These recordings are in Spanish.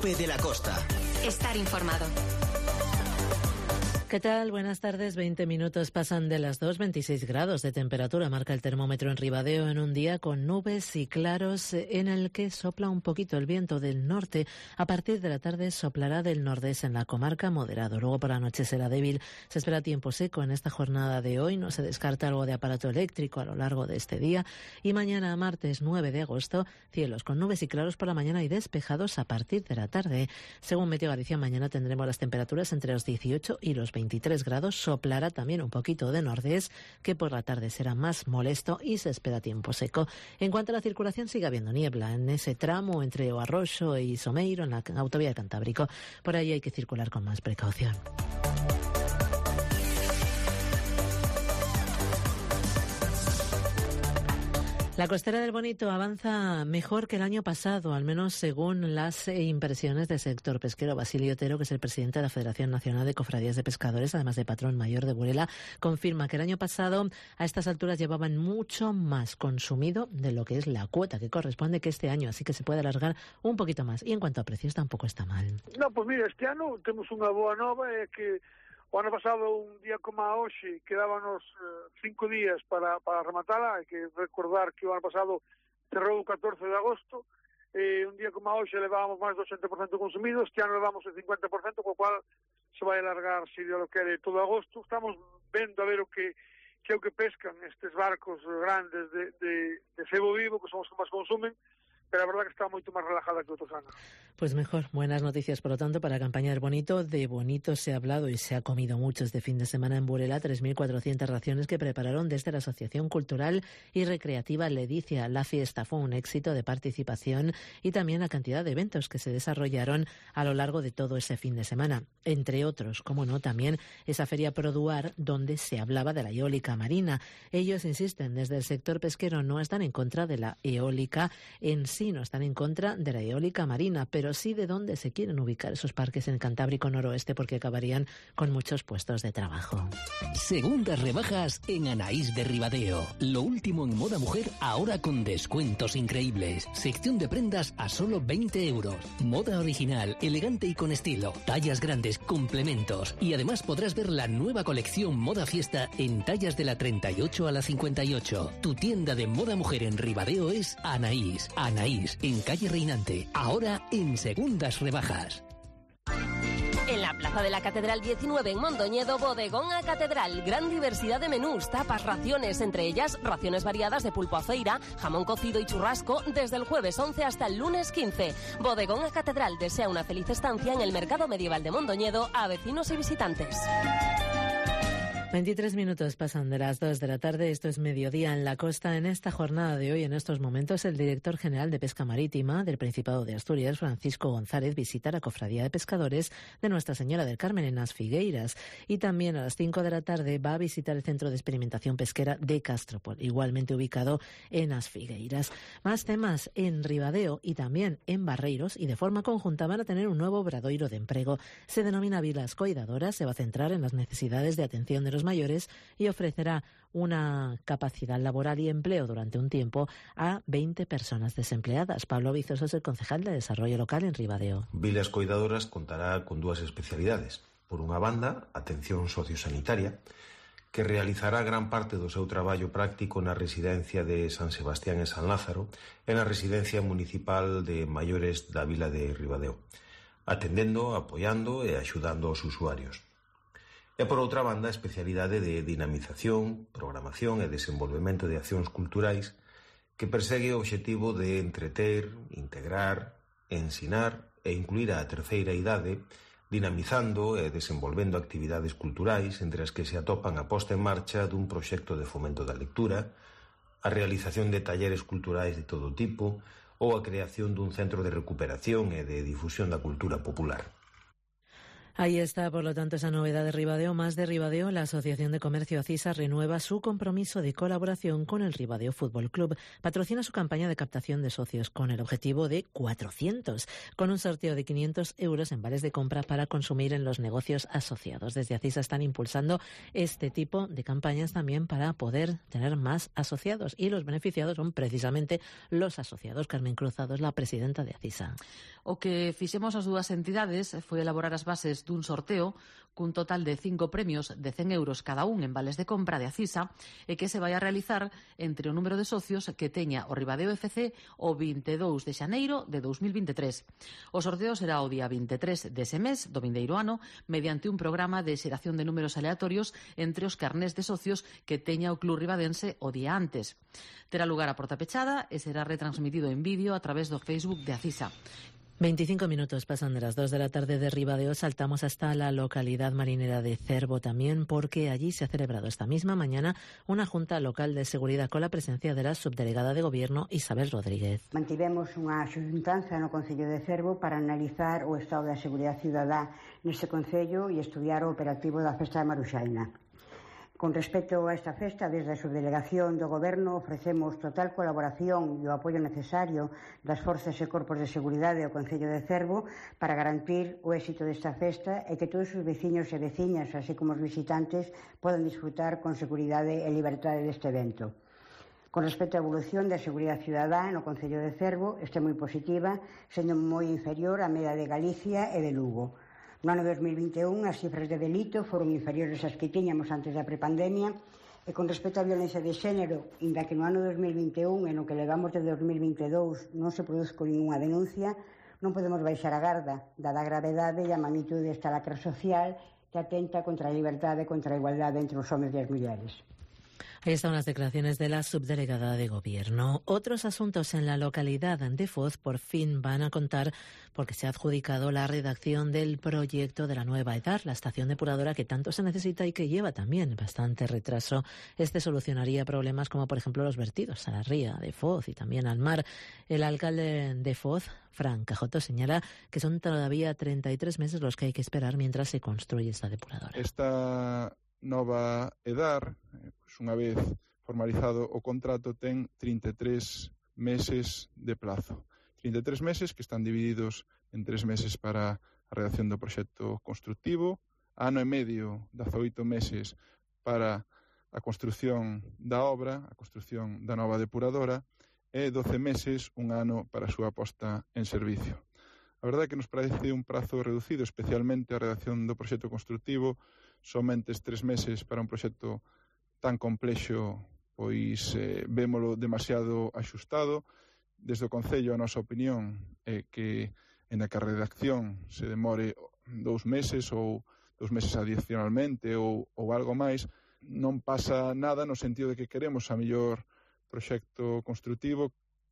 COPE de la Costa. Estar informado. ¿Qué tal? Buenas tardes. 20 minutos pasan de las 2, 26 grados de temperatura. Marca el termómetro en Ribadeo en un día con nubes y claros en el que sopla un poquito el viento del norte. A partir de la tarde soplará del nordeste en la comarca moderado. Luego por la noche será débil. Se espera tiempo seco en esta jornada de hoy. No se descarta algo de aparato eléctrico a lo largo de este día. Y mañana, martes 9 de agosto, cielos con nubes y claros por la mañana y despejados a partir de la tarde. Según Meteo Galicia, mañana tendremos las temperaturas entre los 18 y los 23 grados, soplará también un poquito de nordés, que por la tarde será más molesto y se espera tiempo seco. En cuanto a la circulación, sigue habiendo niebla en ese tramo entre O Arroxo y Someiro, en la autovía de Cantábrico. Por ahí hay que circular con más precaución. La costera del Bonito avanza mejor que el año pasado, al menos según las impresiones del sector pesquero. Basilio Otero, que es el presidente de la Federación Nacional de Cofradías de Pescadores, además de patrón mayor de Burela, confirma que el año pasado a estas alturas llevaban mucho más consumido de lo que es la cuota que corresponde que este año, así que se puede alargar un poquito más. Y en cuanto a precios tampoco está mal. No, pues mira, este ano temos unha boa nova, é que o ano pasado, un día como a hoxe, quedábanos 5 días para rematala. Hai que recordar que o ano pasado cerrou o 14 de agosto, un día como a hoxe levábamos máis do 80% consumido, este ano levamos el 50%, co cual se vai alargar, se Dios lo quere, todo agosto. Estamos vendo a ver o que é o que pescan estes barcos grandes de cebo vivo, que son os que máis consumen, pero la verdad que está moito máis relajada que outros anos. Pues mejor, buenas noticias por lo tanto para la campaña del Bonito. De Bonito se ha hablado y se ha comido mucho este fin de semana en Burela, 3.400 raciones que prepararon desde la Asociación Cultural y Recreativa Ledicia. La fiesta fue un éxito de participación y también la cantidad de eventos que se desarrollaron a lo largo de todo ese fin de semana. Entre otros, como no, también esa feria Produar donde se hablaba de la eólica marina. Ellos insisten, desde el sector pesquero no están en contra de la eólica en sí, no están en contra de la eólica marina, pero sí de dónde se quieren ubicar esos parques en el Cantábrico Noroeste, porque acabarían con muchos puestos de trabajo. Segundas rebajas en Anaís de Ribadeo. Lo último en moda mujer, ahora con descuentos increíbles. Sección de prendas a solo 20 euros. Moda original, elegante y con estilo. Tallas grandes, complementos. Y además podrás ver la nueva colección Moda Fiesta en tallas de la 38 a la 58. Tu tienda de moda mujer en Ribadeo es Anaís. Anaís, en calle Reinante. Ahora en segundas rebajas. En la Plaza de la Catedral 19 en Mondoñedo, Bodegón a Catedral. Gran diversidad de menús, tapas, raciones, entre ellas raciones variadas de pulpo a feira, jamón cocido y churrasco desde el jueves 11 hasta el lunes 15. Bodegón a Catedral desea una feliz estancia en el Mercado Medieval de Mondoñedo a vecinos y visitantes. 23 minutos pasan de las 2 de la tarde, esto es Mediodía en la Costa. En esta jornada de hoy, en estos momentos, el director general de Pesca Marítima del Principado de Asturias, Francisco González, visita la Cofradía de Pescadores de Nuestra Señora del Carmen en As Figueiras. Y también a las 5 de la tarde va a visitar el Centro de Experimentación Pesquera de Castropol, igualmente ubicado en As Figueiras. Más temas en Ribadeo y también en Barreiros, y de forma conjunta van a tener un nuevo obradoiro de emprego. Se denomina Vilas Coidadoras, se va a centrar en las necesidades de atención de los mayores y ofrecerá una capacidad laboral y empleo durante un tiempo a 20 personas desempleadas. Pablo Vizoso es el concejal de Desarrollo Local en Ribadeo. Vilas Coidadoras contará con dúas especialidades. Por unha banda, atención sociosanitaria, que realizará gran parte do seu traballo práctico na residencia de San Sebastián e San Lázaro e na residencia municipal de maiores da vila de Ribadeo, atendendo, apoiando e axudando aos usuarios. E por outra banda, a especialidade de dinamización, programación e desenvolvemento de accións culturais que persegue o obxectivo de entreter, integrar, ensinar e incluir a terceira idade, dinamizando e desenvolvendo actividades culturais entre as que se atopan a posta en marcha dun proxecto de fomento da lectura, a realización de talleres culturais de todo tipo ou a creación dun centro de recuperación e de difusión da cultura popular. Ahí está, por lo tanto, esa novedad de Ribadeo. Más de Ribadeo, la Asociación de Comercio Acisa renueva su compromiso de colaboración con el Ribadeo Fútbol Club. Patrocina su campaña de captación de socios con el objetivo de 400, con un sorteo de 500 euros en vales de compra para consumir en los negocios asociados. Desde Acisa están impulsando este tipo de campañas también para poder tener más asociados, y los beneficiados son precisamente los asociados. Carmen Cruzado es la presidenta de Acisa. O que fixemos as dúas entidades foi elaborar as bases dun sorteo cun total de 5 premios de 100 euros cada un en vales de compra de Acisa e que se vai a realizar entre o número de socios que teña o Ribadeo FC o 22 de xaneiro de 2023. O sorteo será o día 23 dese mes do vindeiro ano mediante un programa de xeración de números aleatorios entre os carnés de socios que teña o club ribadense o día antes. Terá lugar a porta pechada e será retransmitido en vídeo a través do Facebook de Acisa. 25 minutos pasan de las 2 de la tarde de Ribadeo. Saltamos hasta la localidad marinera de Cervo también, porque allí se ha celebrado esta misma mañana una junta local de seguridad con la presencia de la subdelegada de Gobierno Isabel Rodríguez. Mantivemos unha xuntanza no Concello de Cervo para analizar o estado da seguridade cidadá neste concello e estudiar o operativo da festa de Maruxaina. Con respecto a esta festa, desde a subdelegación do Goberno ofrecemos total colaboración e o apoio necesario das forzas e corpos de seguridade do Concello de Cervo para garantir o éxito desta festa e que todos os veciños e veciñas, así como os visitantes, podan disfrutar con seguridade e liberdade deste evento. Con respecto á evolución da seguridade cidadá no Concello de Cervo, este moi positiva, sendo moi inferior á media de Galicia e de Lugo. No ano 2021 as cifras de delito foron inferiores ás que tiñamos antes da prepandemia e con respecto á violencia de xénero, inda que no ano 2021 e no que levamos de 2022 non se produzco ninguna denuncia, non podemos baixar a garda, dada a gravedade e a magnitude desta lacra social que atenta contra a liberdade e contra a igualdade entre os homes e as mulleres. Ahí están las declaraciones de la subdelegada de Gobierno. Otros asuntos en la localidad de Foz por fin van a contar porque se ha adjudicado la redacción del proyecto de la nueva EDAR, la estación depuradora que tanto se necesita y que lleva también bastante retraso. Este solucionaría problemas como, por ejemplo, los vertidos a la ría de Foz y también al mar. El alcalde de Foz, Fran Cajoto, señala que son todavía 33 meses los que hay que esperar mientras se construye esta depuradora. Esta nova EDAR, unha vez formalizado o contrato, ten 33 meses de plazo. 33 meses que están divididos en 3 meses para a redacción do proxecto constructivo, ano e medio, 18 meses para a construción da obra, a construción da nova depuradora, e 12 meses, un ano para a súa posta en servicio. A verdade é que nos parece un prazo reducido, especialmente a redacción do proxecto constructivo. Somente 3 meses para un proxecto tan complexo, pois vémolo demasiado axustado. Desde o Concello, a nosa opinión é que en a que a redacción se demore 2 meses ou 2 meses adicionalmente ou algo máis, non pasa nada no sentido de que queremos a mellor proxecto construtivo.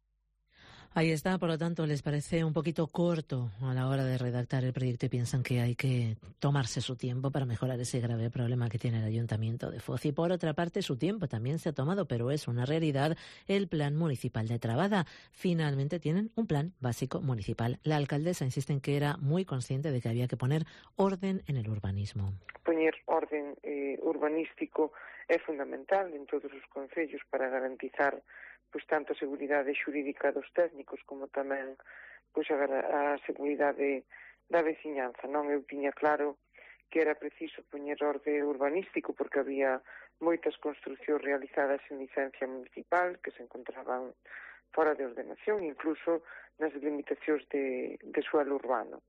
Ahí está, por lo tanto, les parece un poquito corto a la hora de redactar el proyecto y piensan que hay que tomarse su tiempo para mejorar ese grave problema que tiene el Ayuntamiento de Foz. Y por otra parte, su tiempo también se ha tomado, pero es una realidad, el Plan Municipal de Trabada. Finalmente tienen un plan básico municipal. La alcaldesa insiste en que era muy consciente de que había que poner orden en el urbanismo. Poñer orden urbanístico é fundamental en todos os concellos para garantizar pois tanto a seguridade xurídica dos técnicos como tamén pois a seguridade da veciñanza. Non, eu tiña claro que era preciso poñer orde urbanístico porque había moitas construcións realizadas en licencia municipal que se encontraban fora de ordenación, incluso nas delimitacións de suelo urbano.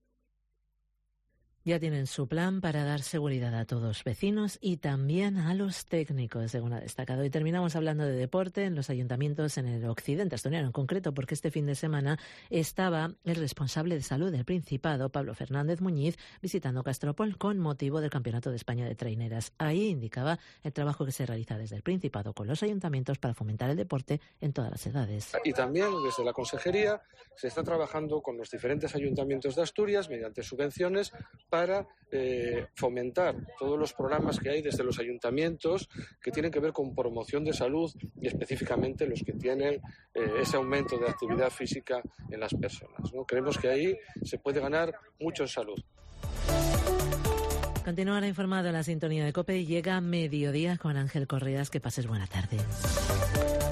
Ya tienen su plan para dar seguridad a todos los vecinos y también a los técnicos, según ha destacado. Y terminamos hablando de deporte en los ayuntamientos en el occidente asturiano, en concreto porque este fin de semana estaba el responsable de salud del Principado, Pablo Fernández Muñiz, visitando Castropol con motivo del Campeonato de España de Traineras. Ahí indicaba el trabajo que se realiza desde el Principado con los ayuntamientos para fomentar el deporte en todas las edades. Y también desde la Consejería se está trabajando con los diferentes ayuntamientos de Asturias mediante subvenciones para fomentar todos los programas que hay desde los ayuntamientos que tienen que ver con promoción de salud y específicamente los que tienen ese aumento de actividad física en las personas, ¿no? Creemos que ahí se puede ganar mucho en salud. Continuará informado en la sintonía de COPE y llega Mediodía con Ángel Correas. Que pases buena tarde.